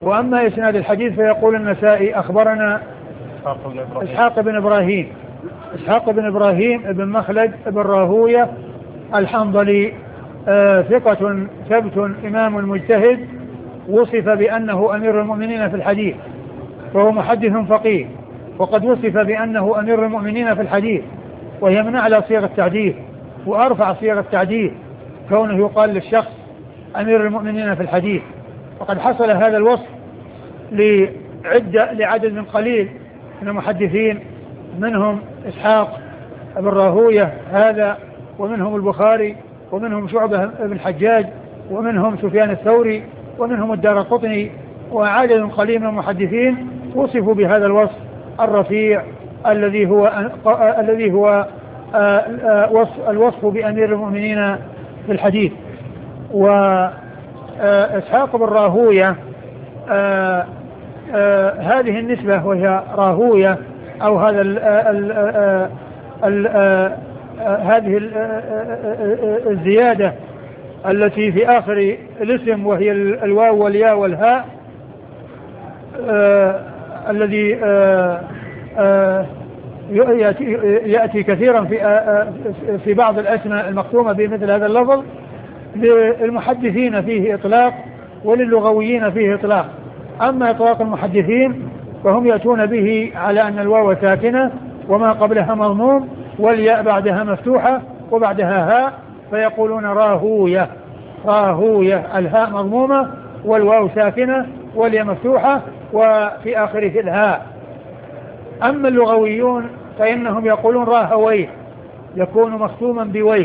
وأما إسناد الحديث فيقول النسائي أخبرنا إسحاق بن إبراهيم بن مخلد بن راهوية الحنظلي، ثقة ثبت إمام مجتهد، وصف بأنه أمير المؤمنين في الحديث، فهو محدث فقيه، وقد وصف بأنه أمير المؤمنين في الحديث، وهي من أعلى صيغ التعديل وأرفع صيغ التعديل، كونه يقال للشخص أمير المؤمنين في الحديث. وقد حصل هذا الوصف لعدد من قليل من المحدثين، منهم إسحاق بن راهوية هذا، ومنهم البخاري، ومنهم شعبة بن الحجاج، ومنهم سفيان الثوري، ومنهم الدارقطني، وعدد قليل من المحدثين وصفوا بهذا الوصف الرفيع الذي هو الوصف بأمير المؤمنين في الحديث. وإسحاق بن راهوية هذه النسبة وهي راهوية، أو هذه الزيادة التي في آخر الاسم، وهي الواو والياء والهاء، الذي يأتي كثيرا في بعض الأسماء المختومة بمثل هذا اللفظ، للمحدثين فيه إطلاق وللغويين فيه إطلاق. أما إطلاق المحدثين فهم يأتون به على أن الواو ساكنة وما قبلها مضموم، والياء بعدها مفتوحة وبعدها هاء، فيقولون راهوية، الهاء مضمومة والواو ساكنة والياء مفتوحة وفي آخره الهاء. أما اللغويون فإنهم يقولون راهويه، يكون مختوما بويه،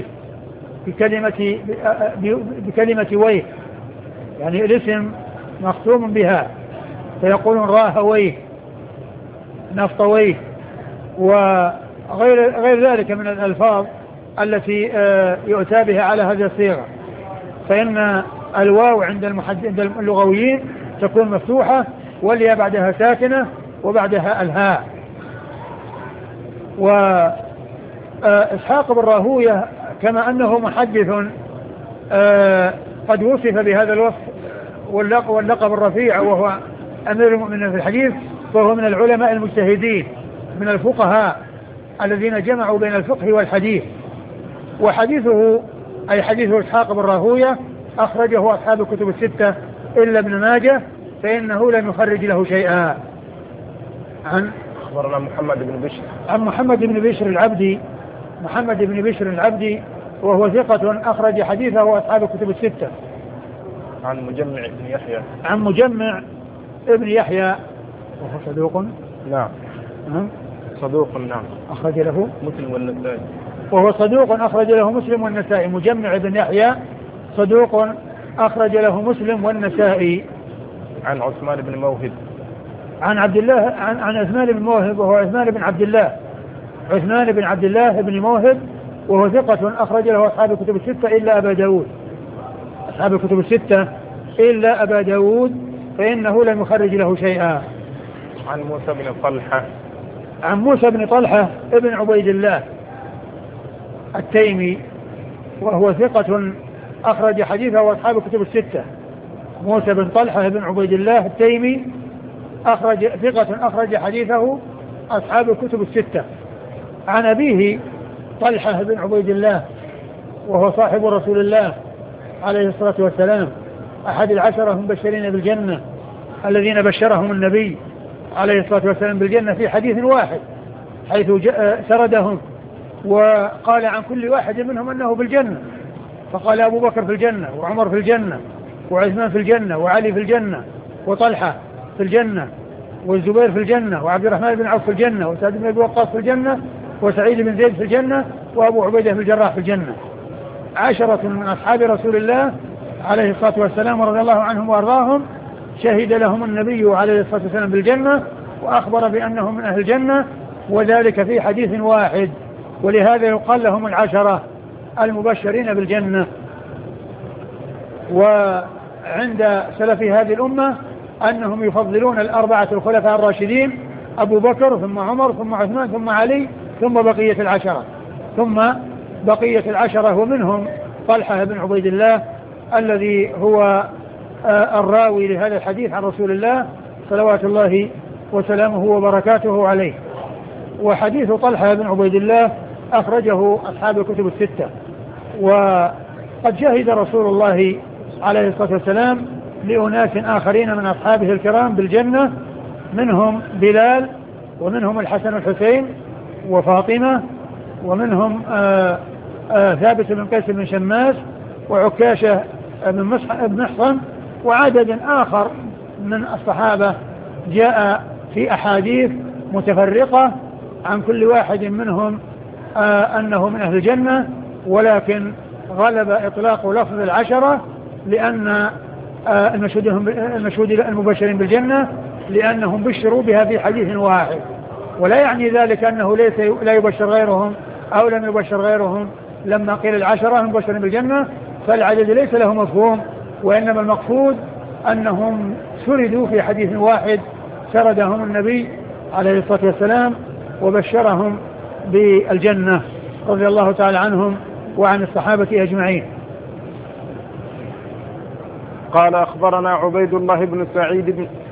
بكلمة ويه، يعني الاسم مختوم بها، فيقولون راهويه، نفطويه، وغير ذلك من الألفاظ التي يؤتى بها على هذه الصيغة. فإن الواو عند اللغويين تكون مفتوحة، والياء بعدها ساكنة وبعدها الهاء. وإسحاق بن راهوية كما أنه محدث قد وصف بهذا الوصف واللقب الرفيع، وهو أمير المؤمنين في الحديث، فهو من العلماء المجتهدين من الفقهاء الذين جمعوا بين الفقه والحديث. وحديثه أي حديث إسحاق بن راهوية أخرجه أصحاب الكتب الستة إلا ابن ماجه، فإنه لم يخرج له شيئا. أخبرنا محمد بن بشر العبدي، وهو ثقة أخرج حديثه أصحاب الكتب الستة. عن مجمع ابن يحيى وهو صدوق. نعم. صدوق، نعم. أخرج له مسلم والنسائي. وهو صدوق أخرج له مسلم والنسائي. مجمع ابن يحيى صدوق أخرج له مسلم والنسائي. عن عثمان بن موهب. عن عثمان بن موهب، وهو عثمان بن عبد الله بن موهب، وهو ثقة أخرج له أصحاب الكتب الستة إلا أبا داود. أصحاب الكتب الستة إلا أبا داود، فإنه لم يخرج له شيئا. عن موسى بن طلحة ابن عبيد الله التيمي، وهو ثقة أخرج حديثه أصحاب الكتب الستة. موسى بن طلحة ابن عبيد الله التيمي ثقة أخرج حديثه أصحاب الكتب الستة. عن أبيه طلحة بن عبيد الله، وهو صاحب رسول الله عليه الصلاة والسلام، أحد العشرة المبشرين بالجنة الذين بشرهم النبي عليه الصلاة والسلام بالجنة في حديث واحد، حيث سردهم وقال عن كل واحد منهم أنه بالجنة، فقال أبو بكر في الجنة، وعمر في الجنة، وعثمان في الجنة، وعلي في الجنة، وطلحة في الجنة، والزبير في الجنة، وعبد الرحمن بن عوف في الجنة، وسعد بن أبي وقاص في الجنة، وسعيد بن زيد في الجنة، وأبو عبيدة بن الجراح في الجنة. عشرة من أصحاب رسول الله عليه الصلاة والسلام ورضي الله عنهم وأرضاهم، شهد لهم النبي عليه الصلاة والسلام بالجنة، وأخبر بأنهم من أهل الجنة، وذلك في حديث واحد، ولهذا يقال لهم العشرة المبشرين بالجنة. وعند سلف هذه الأمة أنهم يفضلون الأربعة الخلفاء الراشدين، أبو بكر ثم عمر ثم عثمان ثم علي ثم بقية العشرة، ومنهم طلحة بن عبيد الله الذي هو الراوي لهذا الحديث عن رسول الله صلوات الله وسلامه وبركاته عليه. وحديث طلحة بن عبيد الله أخرجه أصحاب الكتب الستة. وقد شهد رسول الله عليه الصلاة والسلام لأناس آخرين من أصحابه الكرام بالجنة، منهم بلال، ومنهم الحسن والحسين وفاطمة، ومنهم ثابت بن قيس بن شماس، وعكاشة بن محصن، وعدد آخر من الصحابة جاء في أحاديث متفرقة عن كل واحد منهم أنه من أهل الجنة، ولكن غلب إطلاق لفظ العشرة لأن المبشرين بالجنة لأنهم بشروا بها في حديث واحد، ولا يعني ذلك أنه لا يبشر غيرهم أو لم يبشر غيرهم. لما قيل العشرة المبشرين بالجنة فالعدد ليس له مفهوم، وإنما المقصود أنهم سردوا في حديث واحد سردهم النبي عليه الصلاة والسلام وبشرهم بالجنة رضي الله تعالى عنهم وعن الصحابة أجمعين. قال أخبرنا عبيد الله بن سعيد